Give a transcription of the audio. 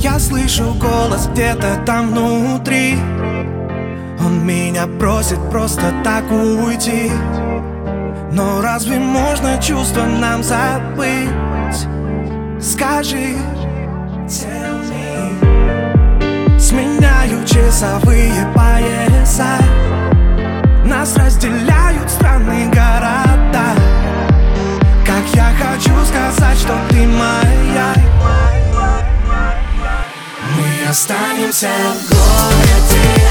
Я слышу голос где-то там внутри. Он меня просит просто так уйти. Но разве можно чувства нам забыть? Скажи, tell me. Сменяю часовые пояса. Нас разделяют странные города. Как я хочу сказать, что ты моя. Мы останемся в городе.